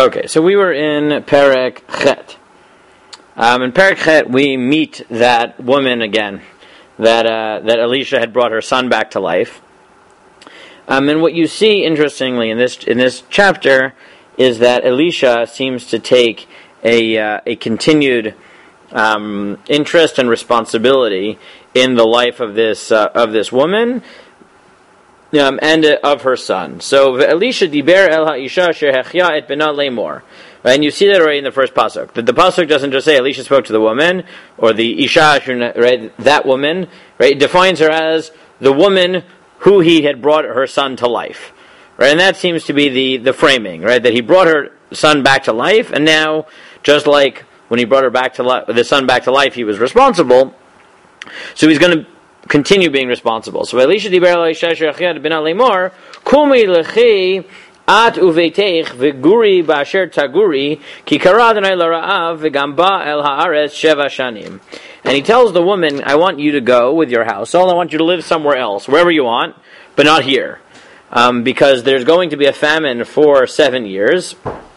Okay, so we were in Perek Chet. In Perek Chet, we meet that woman again, that Elisha had brought her son back to life. And what you see, interestingly, in this chapter, is that Elisha seems to take a continued interest and responsibility in the life of this woman and of her son. So Elisha diber el ha'isha shehechya et bena lemor. And you see that already in the first pasuk. The pasuk doesn't just say Elisha spoke to the woman or the isha, right? That woman, right? It defines her as the woman who he had brought her son to life, right? And that seems to be the framing, right? That he brought her son back to life, and now, just like when he brought her back to the son back to life, he was responsible. So he's going to continue being responsible. So Elisha diber el ha'isha shehechya et bena lemor kumi lechi at uveitech v'guri ba'asher taguri ki kara Adonai l'ra'av v'gam ba el haaretz sheva shanim. And he tells the woman, I want you to go with your household. I want you to live somewhere else, wherever you want, but not here, because there's going to be a famine for 7 years.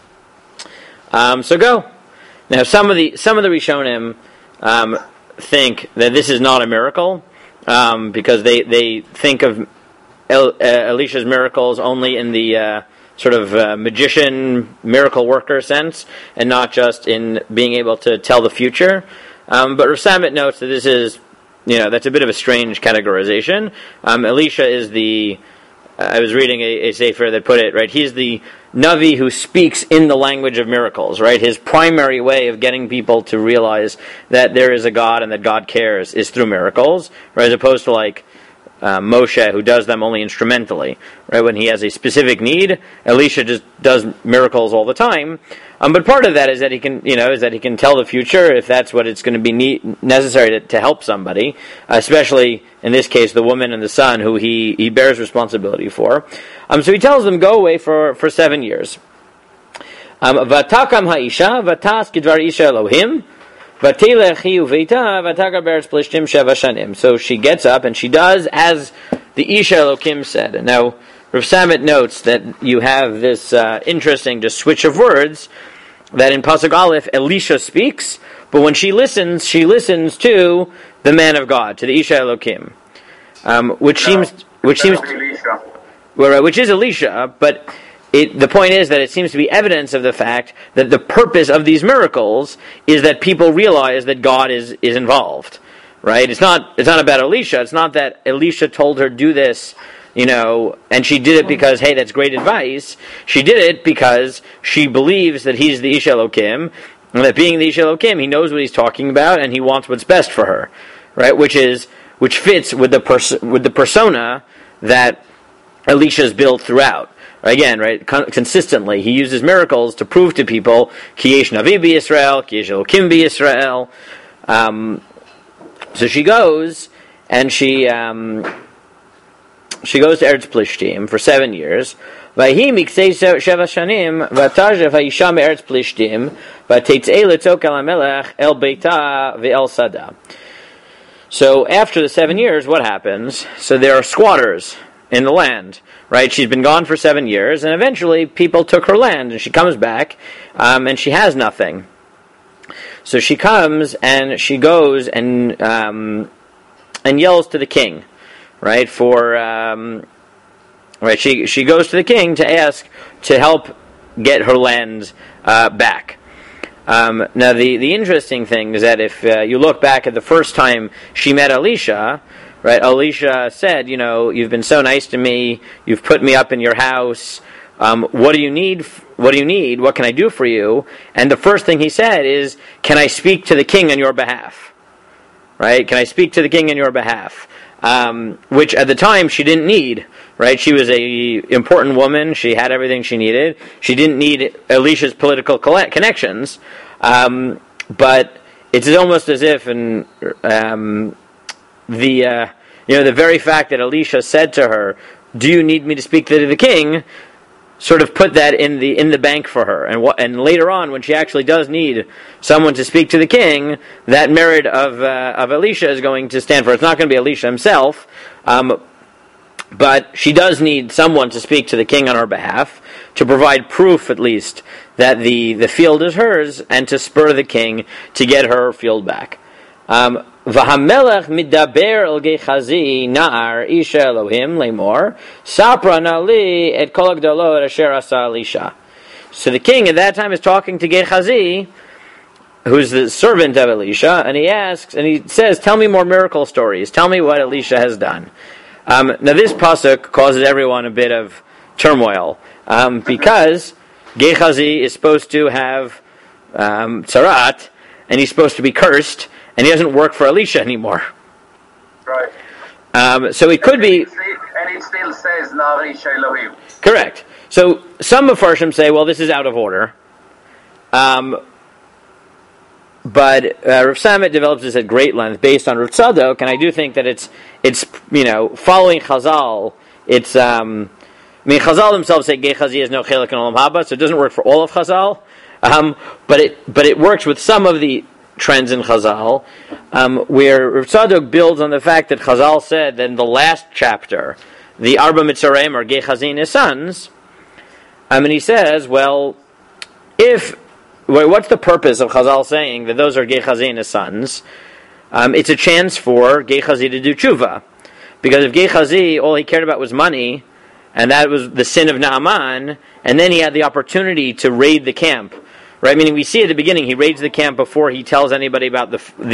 So go. Now, some of the Rishonim think that this is not a miracle, because they think of Elisha's miracles only in the sort of magician, miracle worker sense, and not just in being able to tell the future. But Rav Samit notes that this is, that's a bit of a strange categorization. Elisha is I was reading a sefer that put it, right, he's the Navi who speaks in the language of miracles, right? His primary way of getting people to realize that there is a God and that God cares is through miracles, right? As opposed to like Moshe, who does them only instrumentally, right? When he has a specific need, Elisha just does miracles all the time. But part of that is that he can tell the future if that's what it's going to be necessary to help somebody, especially in this case the woman and the son who he bears responsibility for. So he tells them go away for 7 years. Vatakam ha'isha vatas kidvar isha Elohim. So she gets up and she does as the Isha Elokim said. Now, Rav Samit notes that you have this interesting just switch of words, that in Pasuk Aleph, Elisha speaks, but when she listens to the man of God, to the Isha Elokim, which is Elisha, but the point is that it seems to be evidence of the fact that the purpose of these miracles is that people realize that God is involved, right? It's not about Elisha. It's not that Elisha told her do this, and she did it because, hey, that's great advice. She did it because she believes that he's the Isha Elokim, and that being the Isha Elokim, he knows what he's talking about, and he wants what's best for her, right? Which fits with the persona that Elisha's built throughout. Again, right, consistently, he uses miracles to prove to people, Ki yesh Navi b'Yisrael, Ki yesh Elokim b'Yisrael. So she goes, and she goes to Eretz Plishtim for 7 years. Vayhi miksei sheva shanim, v'atajev ha'isha me'eretz Plishtim, v'teitzei letzok el HaMelech el beita ve'el sada. So after the 7 years, what happens? So there are squatters in the land, right? She's been gone for 7 years, and eventually people took her land, and she comes back, and she has nothing. So she comes, and she goes and yells to the king, right? She goes to the king to ask to help get her land back. Now, the interesting thing is that if you look back at the first time she met Elisha, right? Elisha said, you've been so nice to me. You've put me up in your house. What do you need? What do you need? What can I do for you? And the first thing he said is, can I speak to the king on your behalf? Right? Can I speak to the king on your behalf? Which at the time she didn't need, right? She was a important woman. She had everything she needed. She didn't need Elisha's political connections. But it's almost as if, the very fact that Elisha said to her, "Do you need me to speak to the king?" sort of put that in the bank for her, and later on, when she actually does need someone to speak to the king, that merit of Elisha is going to stand for her. It's not going to be Elisha himself, but she does need someone to speak to the king on her behalf. to provide proof, at least, that the field is hers, and to spur the king to get her field back. V'hamelech midaber el Gehazi na'ar isha Elohim lemor sapra nali et kol hagdalot asher asa Elisha. So the king at that time is talking to Gehazi, who's the servant of Elisha, and he says, "Tell me more miracle stories. Tell me what Elisha has done." Now this pasuk causes everyone a bit of turmoil, because Gehazi is supposed to have tzarat, and he's supposed to be cursed, and he doesn't work for Elisha anymore. Right. So it could be... And it still says, Nar Isha Elohim. Correct. So some Mefarshim say, well, this is out of order. But Rav Samet develops this at great length based on Rav Tzadok, and I do think that it's following Chazal. Chazal themselves say Gehazi has no chelik in Olam Haba, so it doesn't work for all of Chazal. But it works with some of the trends in Chazal, where Rav Tzadok builds on the fact that Chazal said that in the last chapter, the Arba Mitzrayim are Gehazi and his sons, and he says, well, what's the purpose of Chazal saying that those are Gehazi and his sons? It's a chance for Gehazi to do tshuva. Because if Gehazi, all he cared about was money, and that was the sin of Naaman, and then he had the opportunity to raid the camp, right? Meaning we see at the beginning, he raids the camp before he tells anybody about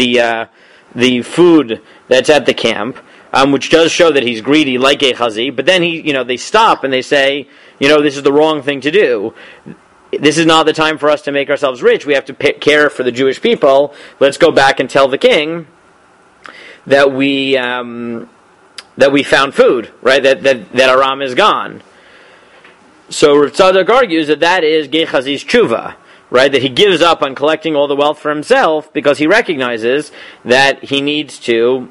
the food that's at the camp, which does show that he's greedy like Gehazi, but then they stop and they say, this is the wrong thing to do. This is not the time for us to make ourselves rich. We have to care for the Jewish people. Let's go back and tell the king that we found food, right? That Aram is gone. So Rav Tzadok argues that is Gehazi's tshuva, right? That he gives up on collecting all the wealth for himself because he recognizes that he needs to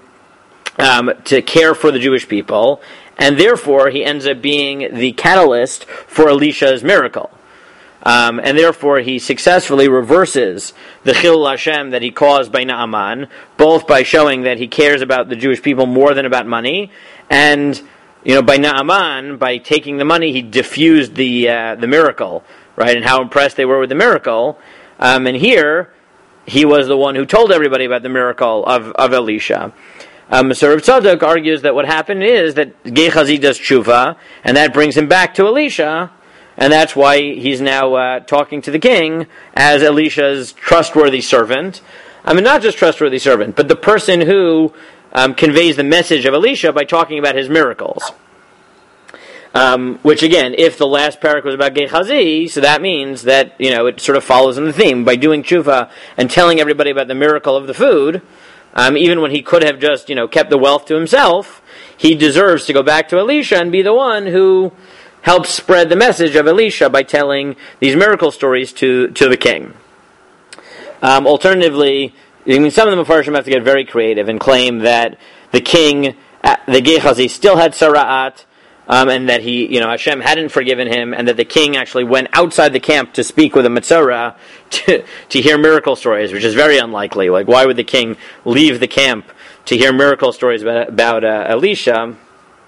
care for the Jewish people, and therefore he ends up being the catalyst for Elisha's miracle. And therefore he successfully reverses the Chilul Hashem that he caused by Naaman, both by showing that he cares about the Jewish people more than about money, and by Naaman, by taking the money, he diffused the miracle, right, and how impressed they were with the miracle. And here, he was the one who told everybody about the miracle of Elisha. So Rav Tzadok argues that what happened is that Gehazi does tshuva, and that brings him back to Elisha, and that's why he's now talking to the king as Elisha's trustworthy servant. Not just trustworthy servant, but the person who conveys the message of Elisha by talking about his miracles. Which again, if the last parak was about Gehazi, so that means that, it sort of follows in the theme. By doing tshuva and telling everybody about the miracle of the food, even when he could have just, kept the wealth to himself, he deserves to go back to Elisha and be the one who helps spread the message of Elisha by telling these miracle stories to the king. Alternatively, some of the Mefarshim have to get very creative and claim that the king, the Gehazi, still had sara'at, and that Hashem hadn't forgiven him, and that the king actually went outside the camp to speak with a Metzora to hear miracle stories, which is very unlikely. Like, why would the king leave the camp to hear miracle stories about Elisha?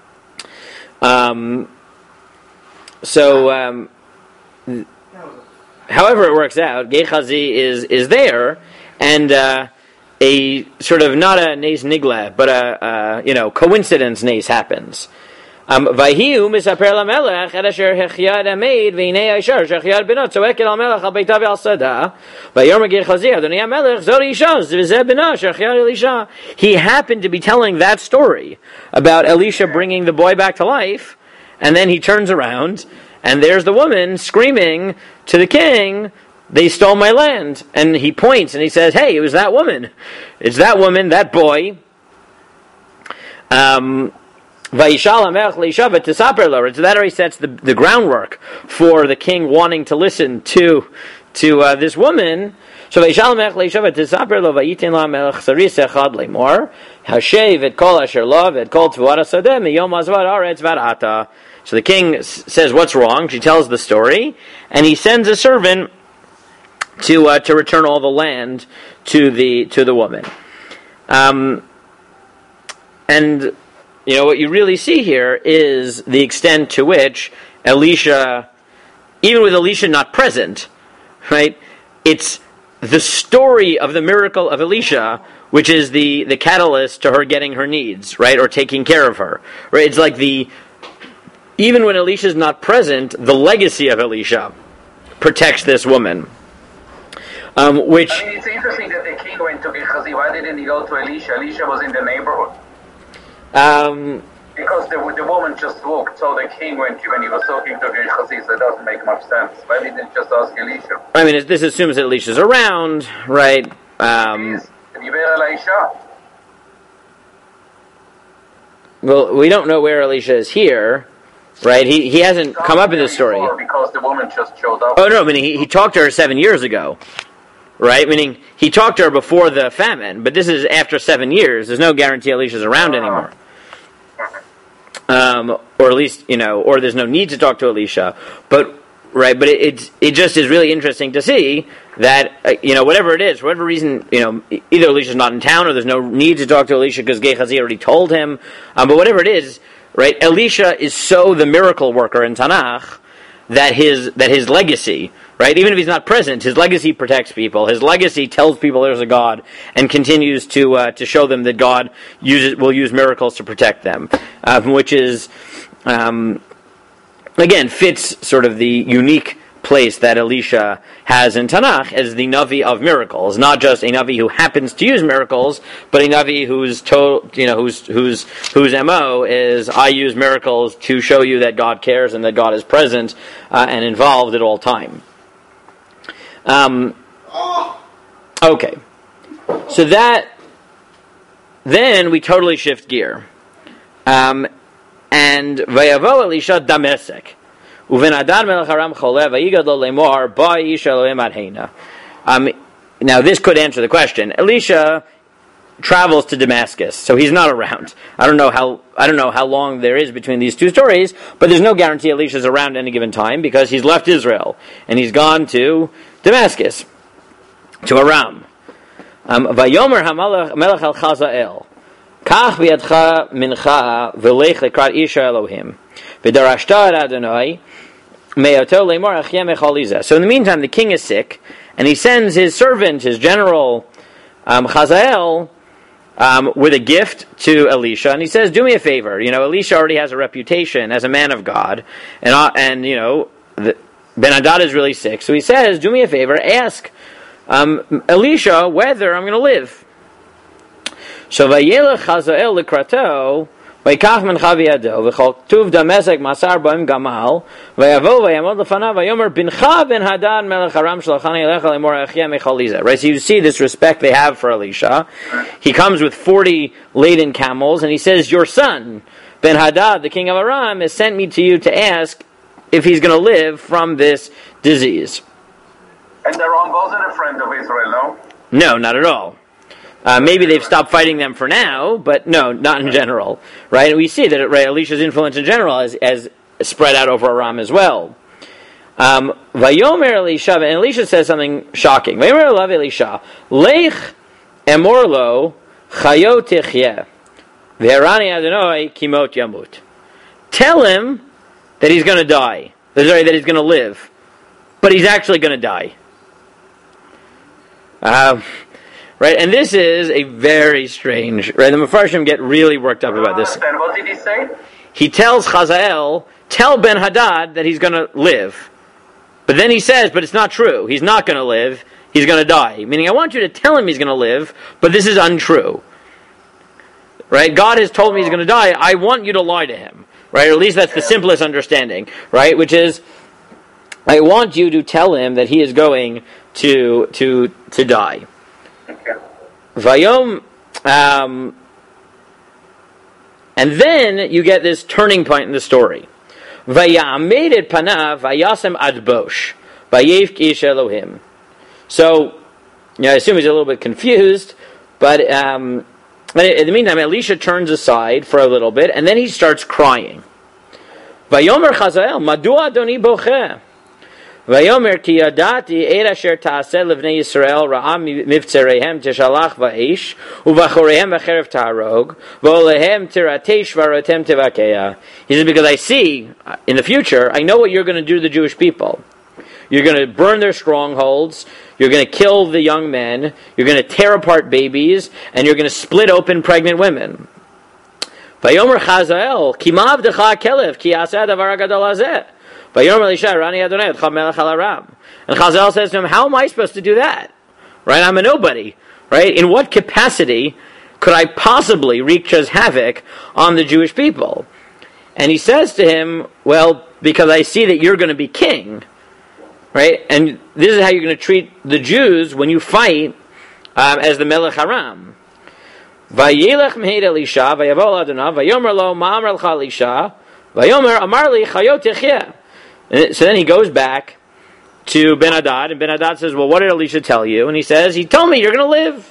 However it works out, Gehazi is there, and a sort of not a nes nigla, but a coincidence nes happens. Vayhiu misaper lamelech et asher hechyad ameid v'hinei Aishar shechyad benot tzowek el hamelech al beitav al sada vayomer Gehazi Adonai hamelech zori isha v'zeh benah shechyad Elisha. He happened to be telling that story about Elisha bringing the boy back to life, and then he turns around and there's the woman screaming to the king, "They stole my land." And he points and he says, "Hey, it was that woman. It's that woman, that boy." So that already sets the groundwork for the king wanting to listen to this woman. So the king says, "What's wrong?" She tells the story, and he sends a servant to return all the land to the woman. And what you really see here is the extent to which Elisha even with Elisha not present, right? It's the story of the miracle of Elisha, which is the catalyst to her getting her needs, right, or taking care of her, right? It's like even when Elisha's not present, the legacy of Elisha protects this woman. Which I mean, it's interesting that the king went to Gehazi. Why didn't he go to Elisha? Elisha was in the neighborhood. Because the woman just walked, so the king went when he was talking to Gehazi, so it doesn't make much sense. Why didn't he just ask Elisha? I mean, this assumes that Elisha's around, right? Well, we don't know where Elisha is here, right? He hasn't come up in this story. Because the woman just showed up. Oh, no, I mean, he talked to her 7 years ago, right? Meaning, he talked to her before the famine, but this is after 7 years. There's no guarantee Elisha's around anymore. Or at least, or there's no need to talk to Elisha. But it just is really interesting to see that, whatever it is, for whatever reason, either Elisha's not in town or there's no need to talk to Elisha because Gehazi already told him. But whatever it is, right, Elisha is so the miracle worker in Tanakh that his legacy, right, even if he's not present, his legacy protects people. His legacy tells people there's a God and continues to show them that God will use miracles to protect them, which is, again, fits sort of the unique place that Elisha has in Tanakh as the Navi of miracles, not just a Navi who happens to use miracles, but a Navi whose MO is, I use miracles to show you that God cares and that God is present and involved at all time. Okay. So then we totally shift gear. And Vayavo Elisha Damesek. Now this could answer the question. Elisha travels to Damascus, so he's not around. I don't know how long there is between these two stories, but there's no guarantee Elisha's around any given time because he's left Israel and he's gone to Damascus, to Aram. Vayomer HaMelech al Chazael, Kach b'yadcha mincha v'lech lekrat isha Elohim v'darashta ad Adonai. So in the meantime, the king is sick, and he sends his servant, his general, Chazael, with a gift to Elisha, and he says, do me a favor. Elisha already has a reputation as a man of God, and Ben-Hadad is really sick, so he says, do me a favor, ask Elisha whether I'm going to live. So Vayelech Chazael likrato, ויקח מנחה בידו, וכתוב דמשק מסר בהם גמל, ויבוא ויעמוד לפניו, ויאמר בנך בן-הדד מלך ארם שלחני אליך לאמור אחיה מחליזה. Right, so you see this respect they have for Elisha. He comes with 40 laden camels, and he says, your son, Ben-Hadad, the king of Aram, has sent me to you to ask if he's going to live from this disease. And Aram wasn't a friend of Israel, no? No, not at all. Maybe they've stopped fighting them for now, but no, not in general, right? And we see that Elisha's influence in general has spread out over Aram as well. Vayomer Elisha, and Elisha says something shocking. Vayomer Elisha, Lech emorlo chayo techye, v'herani Adonai kimot yamut. Tell him that he's going to die. Sorry, that he's going to live, but he's actually going to die. Right, and this is a very strange. Right, the Mefarshim get really worked up about this. What did he say? He tells Chazael, tell Ben-Hadad that he's going to live, but then he says, but it's not true. He's not going to live. He's going to die. Meaning, I want you to tell him he's going to live, but this is untrue. Right, God has told me he's going to die. I want you to lie to him. Right, or at least that's the simplest understanding. Right, which is, I want you to tell him that he is going to die. Vayom, and then you get this turning point in the story. Vayamed et panav vayasem ad bosh vayevk ish Elohim. So, I assume he's a little bit confused, but in the meantime, Elisha turns aside for a little bit, and then he starts crying. Vayomer Chazael, Madua Adoni bocheh, Vayomer ki yadati eir asher ta'aseh levnei Yisrael ra'am mivtzereihem tishalach va'esh uvachoreihem v'cherev ta'arog v'olehem tiratesh v'arotem tevakeya. He says, because I see in the future, I know what you're going to do to the Jewish people. You're going to burn their strongholds. You're going to kill the young men. You're going to tear apart babies, and you're going to split open pregnant women. Vayomer Chazael ki ma'avdecha kelev ki aseh davar gadol hazeh. And Chazal says to him, how am I supposed to do that? Right? I'm a nobody. Right? In what capacity could I possibly wreak havoc on the Jewish people? And he says to him, well, because I see that you're going to be king. Right? And this is how you're going to treat the Jews when you fight as the Melech Haram. Vayelech mehed Elisha, vayavol Adonav, vayomer lo ma'amar l'cha Elisha, vayomer amar li chayot yechyeh. So then he goes back to Ben-Hadad, and Ben-Hadad says, well, what did Elisha tell you? And he says, he told me you're going to live.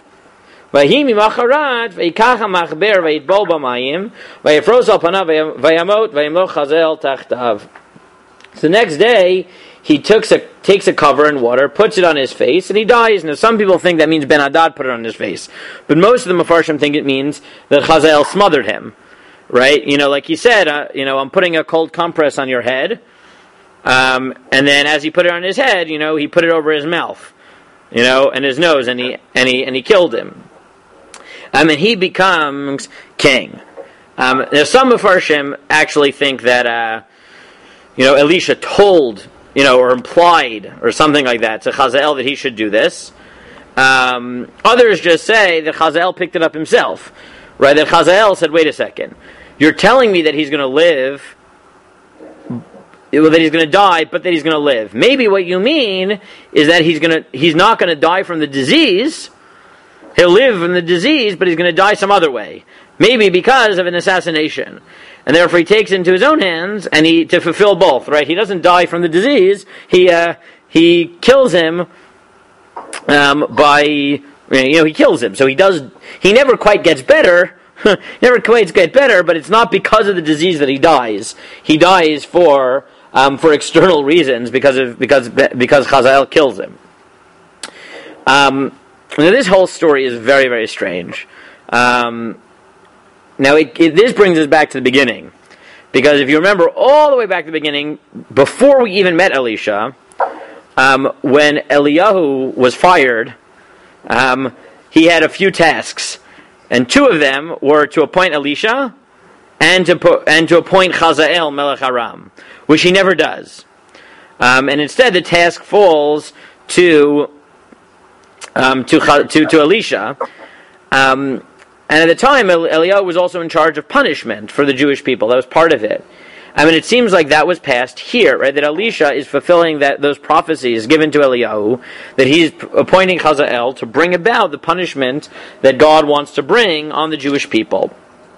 So the next day, he takes a cover in water, puts it on his face, and he dies. Now, some people think that means Ben-Hadad put it on his face. But most of the Mefarshim think it means that Chazael smothered him. Right? You know, like he said, I'm putting a cold compress on your head. And then as he put it on his head, he put it over his mouth, and his nose, and he killed him. And he becomes king. Now some Mefarshim actually think that, Elisha told, or implied, or something like that, to Chazael that he should do this. Others just say that Chazael picked it up himself, right? That Chazael said, wait a second, you're telling me that he's going to live, that he's going to die, but that he's going to live. Maybe what you mean is that he's not going to die from the disease. He'll live from the disease, but he's going to die some other way. Maybe because of an assassination. And therefore he takes it into his own hands and to fulfill both, right? He doesn't die from the disease. He kills him he kills him. So he never quite gets better. Never quite gets better, but it's not because of the disease that he dies. He dies for external reasons because Chazael kills him. Now this whole story is very, very strange. Now this brings us back to the beginning, because if you remember all the way back to the beginning, before we even met Elisha, when Eliyahu was fired, he had a few tasks, and two of them were to appoint Elisha and to appoint Chazael Melech Aram, which he never does. And instead, the task falls to Elisha. And at the time, Eliyahu was also in charge of punishment for the Jewish people. That was part of it. It seems like that was passed here, right? That Elisha is fulfilling those prophecies given to Eliyahu, that he's appointing Chazael to bring about the punishment that God wants to bring on the Jewish people.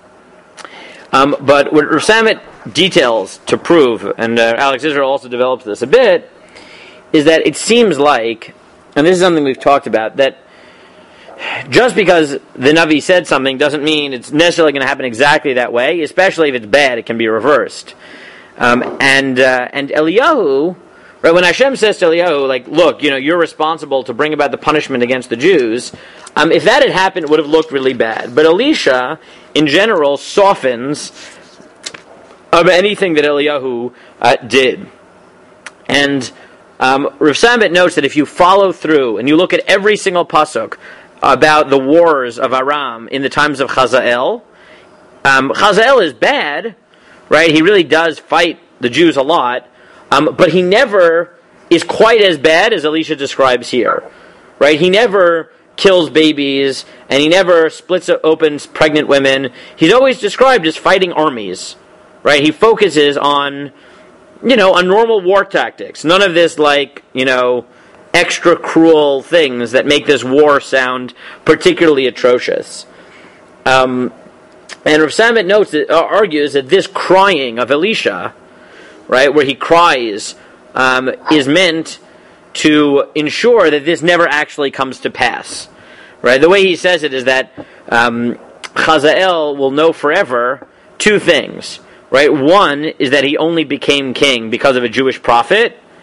But what Rav Samit details to prove, and Alex Israel also develops this a bit, is that it seems like, and this is something we've talked about, that just because the Navi said something doesn't mean it's necessarily going to happen exactly that way, especially if it's bad, it can be reversed. And Eliyahu, right, when Hashem says to Eliyahu, look, you're responsible to bring about the punishment against the Jews, if that had happened, it would have looked really bad. But Elisha, in general, softens of anything that Eliyahu did. And Rav Samit notes that if you follow through and you look at every single pasuk about the wars of Aram in the times of Chazael, Chazael is bad, right? He really does fight the Jews a lot, but he never is quite as bad as Elisha describes here, right? He never kills babies, and he never splits open pregnant women. He's always described as fighting armies, right? He focuses on, on normal war tactics. None of this extra cruel things that make this war sound particularly atrocious. And Rav Samit argues that this crying of Elisha, right, where he cries, is meant to ensure that this never actually comes to pass. Right? The way he says it is that Chazael will know forever two things. Right? One is that he only became king because of a Jewish prophet,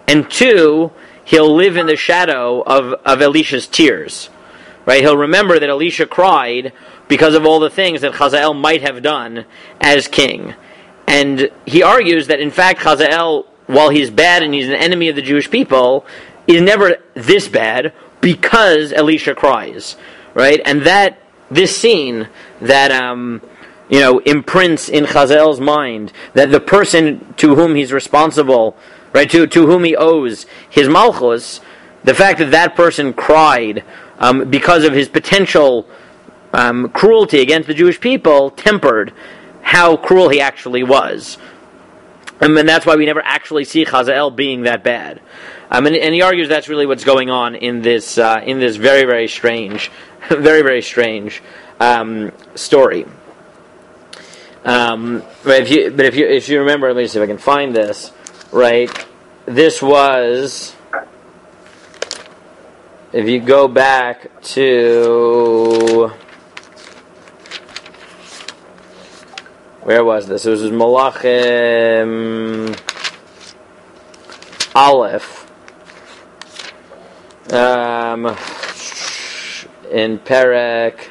and 2, he'll live in the shadow of Elisha's tears. Right? He'll remember that Elisha cried because of all the things that Chazael might have done as king. And he argues that, in fact, Chazael, while he's bad and he's an enemy of the Jewish people, is never this bad because Elisha cries. Right? And that, this scene that, imprints in Chazael's mind that the person to whom he's responsible, right, to whom he owes his malchus, the fact that that person cried because of his potential cruelty against the Jewish people tempered how cruel he actually was. And that's why we never actually see Chazael being that bad. And he argues that's really what's going on in this very, very strange, very, very strange story. If you remember, let me see if I can find this. Right, this was, if you go back to, where was this? It was Malachim Aleph in Perek.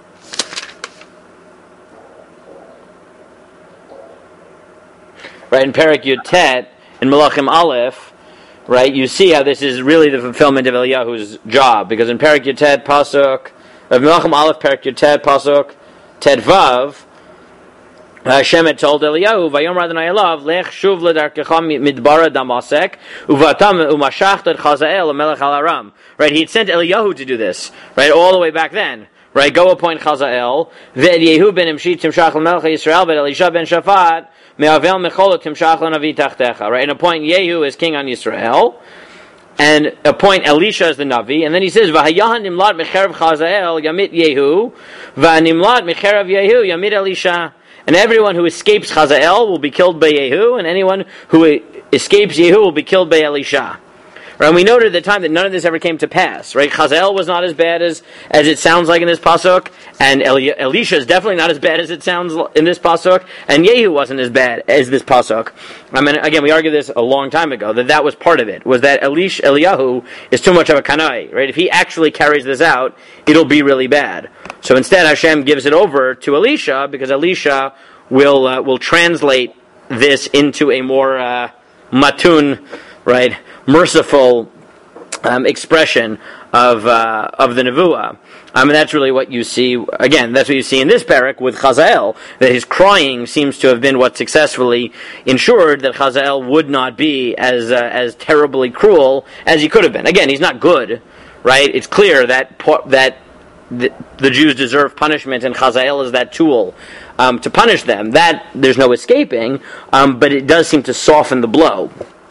Right, in Perek Yutet, in Malachim Aleph, right, you see how this is really the fulfillment of Eliyahu's job, because in Perek Yutet Pasuk, of Malachim Aleph, Perek Yutet Pasuk, Ted Vav, Hashem had told Eliyahu, Vayom Adonai Elav, Lech shuv ledarkecha midbara Damasek, uvatam umashach et Chazael melech al Aram. Right, he had sent Eliyahu to do this, right, all the way back then. Right, go appoint Chazael, ve'ed Yehu ben Imshi timshach l'melech Yisrael, ve'ed Elisha ben Shaphat, me'avel mecholot timshach l'navi tachtecha. Right, and appoint Yehu as king on Yisrael, and appoint Elisha as the Navi, and then he says, V'hayahan nimlat mecherev Chazael yamit Yehu, v'nimlat mecherev Yehu yamit Elisha. And everyone who escapes Chazael will be killed by Yehu, and anyone who escapes Yehu will be killed by Elisha. Right? And we noted at the time that none of this ever came to pass. Right? Chazael was not as bad as it sounds like in this pasuk, and Elisha is definitely not as bad as it sounds in this pasuk, and Yehu wasn't as bad as this pasuk. I mean, again, we argued this a long time ago, that was part of it, was that Eliyahu is too much of a kanai. Right? If he actually carries this out, it'll be really bad. So instead, Hashem gives it over to Elisha, because Elisha will translate this into a more matun, right, merciful expression of the nevuah. And that's really what you see. Again, that's what you see in this parak with Chazael, that his crying seems to have been what successfully ensured that Chazael would not be as terribly cruel as he could have been. Again, he's not good, right? It's clear that the Jews deserve punishment, and Chazael is that tool to punish them. That there's no escaping, but it does seem to soften the blow.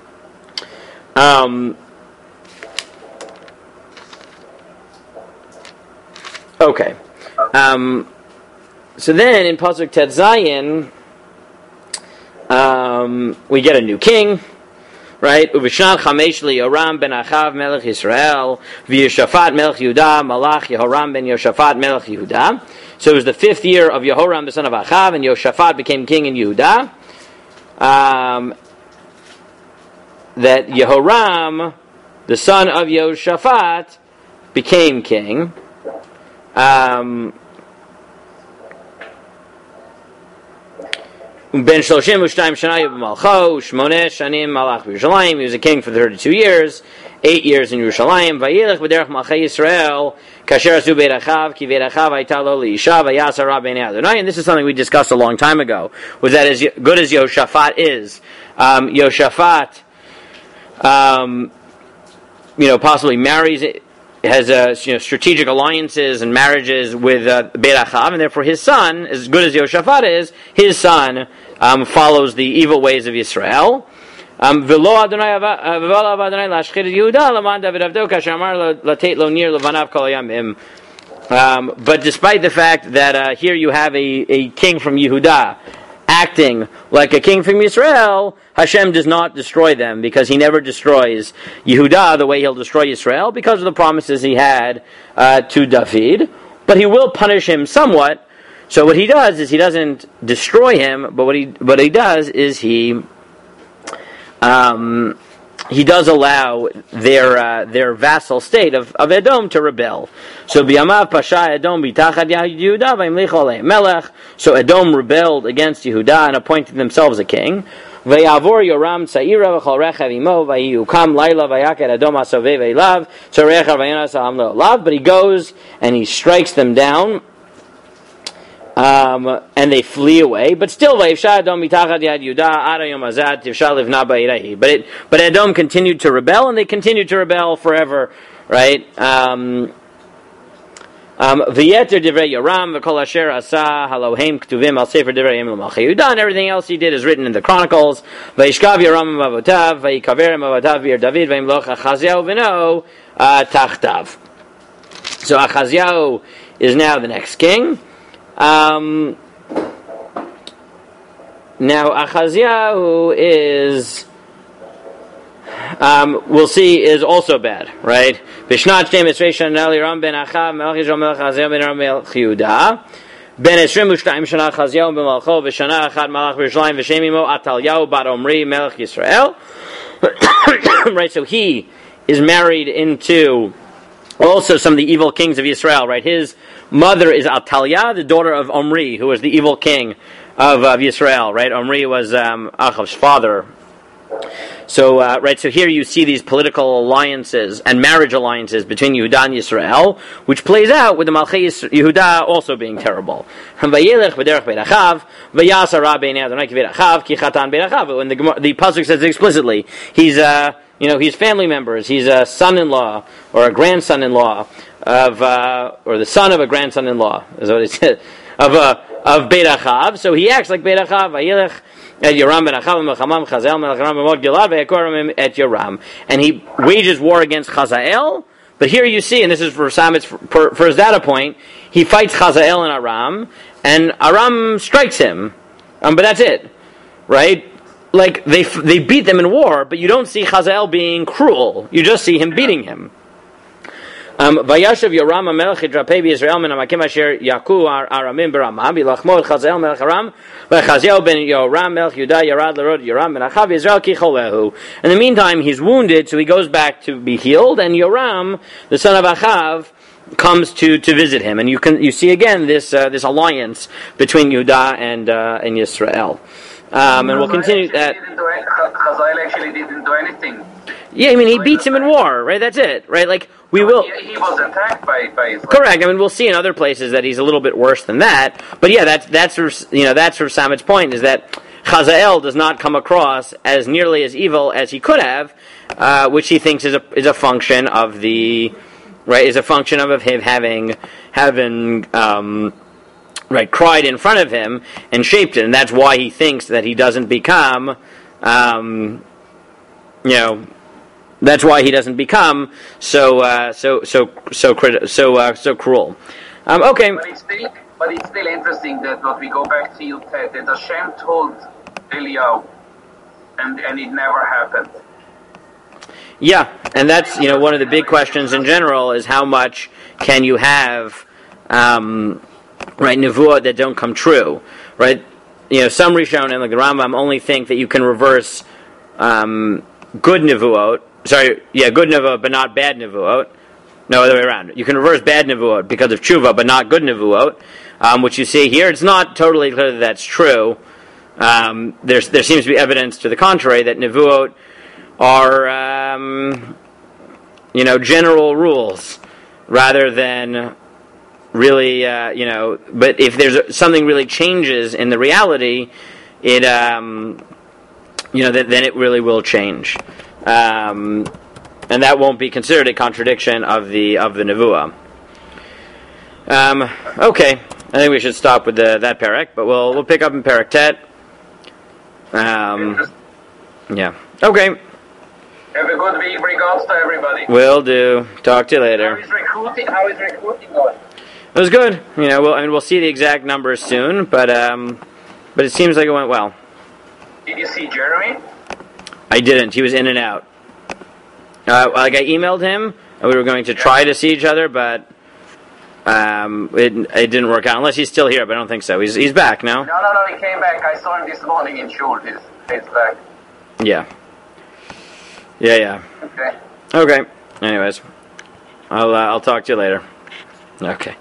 Okay. So then in Pasuk Tet Zayin, we get a new king. Right? Uvishnan Chamesh Yoram ben Achav Melech Yisrael, v'Yehoshaphat Melech Yehuda, Malach Yehoram ben Yehoshaphat Melech Yehuda. So it was the 5th year of Yehoram the son of Achav, and Yehoshaphat became king in Yehuda. That Yehoram, the son of Yehoshaphat, became king. Ben 32 shana b'malcho, 8 shanim malach b'Yerushalayim. He was a king for 32 years, 8 years in Yerushalayim. Vayilech b'derech malchei Yisrael, kasher asu beit Achav, ki beit Achav hayta lo li'isha, vayas hara b'nei Adonai. And this is something we discussed a long time ago, was that as good as Yehoshaphat is, Yehoshaphat, possibly marries, has strategic alliances and marriages with Beit Achav, and therefore his son, as good as Yehoshaphat is, his son follows the evil ways of Yisrael. But despite the fact that here you have a king from Yehuda acting like a king from Yisrael, Hashem does not destroy them, because he never destroys Yehuda the way he'll destroy Yisrael, because of the promises he had to David. But he will punish him somewhat. So what he does is he doesn't destroy him, but what he does is he he does allow their vassal state of Edom to rebel. So B'yamav Pasha Edom B'tachad Yehuda V'imlich Olei Melech. So Edom rebelled against Yehuda and appointed themselves a king. V'yavor Yoram Tza'ira V'chol Rechav Imo V'yukam Laila V'yaked Edom Asovei V'elav Tza'recha V'yanas Ha'am Le'olav. But he goes and he strikes them down. And they flee away, but still, but Edom continued to rebel, and they continued to rebel forever, right? And everything else he did is written in the Chronicles. So Achaziah is now the next king. Now Achaziah is, we'll see, is also bad, right? Bishnat Shnei Mitzvei Shana Liram ben Achav Melech Yisrael Melech Achaziah ben Aram Melech Yehuda ben 22 Shana Achaziah ben Malcho v'Shana Achad Malach B'Yerushalayim v'Shem Imo Atalyahu bar Omri Melech Yisrael. Right, so he is married into also some of the evil kings of Israel, right? His mother is Atalia, the daughter of Omri, who was the evil king of Yisrael, right? Omri was Achav's father. So, right, so here you see these political alliances and marriage alliances between Yehuda and Yisrael, which plays out with the Malchei Yehuda also being terrible. When the pasuk says explicitly, he's he's family members. He's a son-in-law or a grandson-in-law of, or the son of a grandson-in-law, is what it says, of Beit Achav. So he acts like Beit Achav. Et Yoram ben Achav Melchamam Chazael Melcharam B'mod Gilad ve'yakorim et Yoram, and he wages war against Chazael. But here you see, and this is for Samit's for his data point, he fights Chazael and Aram, and Aram strikes him. But that's it, right? Like they beat them in war, but you don't see Chazael being cruel. You just see him beating him. Vayashav Yoram HaMelech Yidrapei b'Yisrael min hamakim asher yaku Aramim b'Ramah b'lachmod Chazael melech Aram v'Chaziel ben Yoram melech Yehuda yarad l'rod Yoram ben Achav Yisrael ki cholehu. In the meantime, he's wounded, so he goes back to be healed, and Yoram, the son of Achav, comes to visit him, and you see again this alliance between Yehuda and Yisrael. And we'll continue that. Chazael actually didn't do anything. Yeah, I mean, he beats him in war, right? That's it, right? Like, we will... He was attacked by Israel. Correct. I mean, we'll see in other places that he's a little bit worse than that. But yeah, that's sort of Samit's point, is that Chazael does not come across as nearly as evil as he could have, which he thinks is a function of the... Right, is a function of him having right, cried in front of him and shaped it, and that's why he thinks that he doesn't become, that's why he doesn't become so cruel. Okay. But it's still interesting that what we go back to Yutet, that Hashem told Eliyahu, and it never happened. Yeah, and that's one of the big questions in general is how much can you have nevuah that don't come true, right? Some Rishonim, like the Rambam, only think that you can reverse good nevuot. Good nevuot, but not bad nevuot. No, other way around. You can reverse bad nevuot because of tshuva, but not good nevuot. Which you see here, it's not totally clear that that's true. There seems to be evidence to the contrary that nevuot are general rules rather than really but if there's something really changes in the reality, it then it really will change, and that won't be considered a contradiction of the nevuah. Okay, I think we should stop with that parak, but we'll pick up in parak tet. Yeah. Okay. Have a good week. Regards to everybody. Will do. Talk to you later. How is recruiting going? It was good. We'll see the exact numbers soon, but it seems like it went well. Did you see Jeremy? I didn't. He was in and out. I emailed him, and we were going to try to see each other, but it didn't work out. Unless he's still here, but I don't think so. He's back now. No, he came back. I saw him this morning in shul. He's back. Yeah. Yeah. Okay. Okay. Anyways, I'll talk to you later. Okay.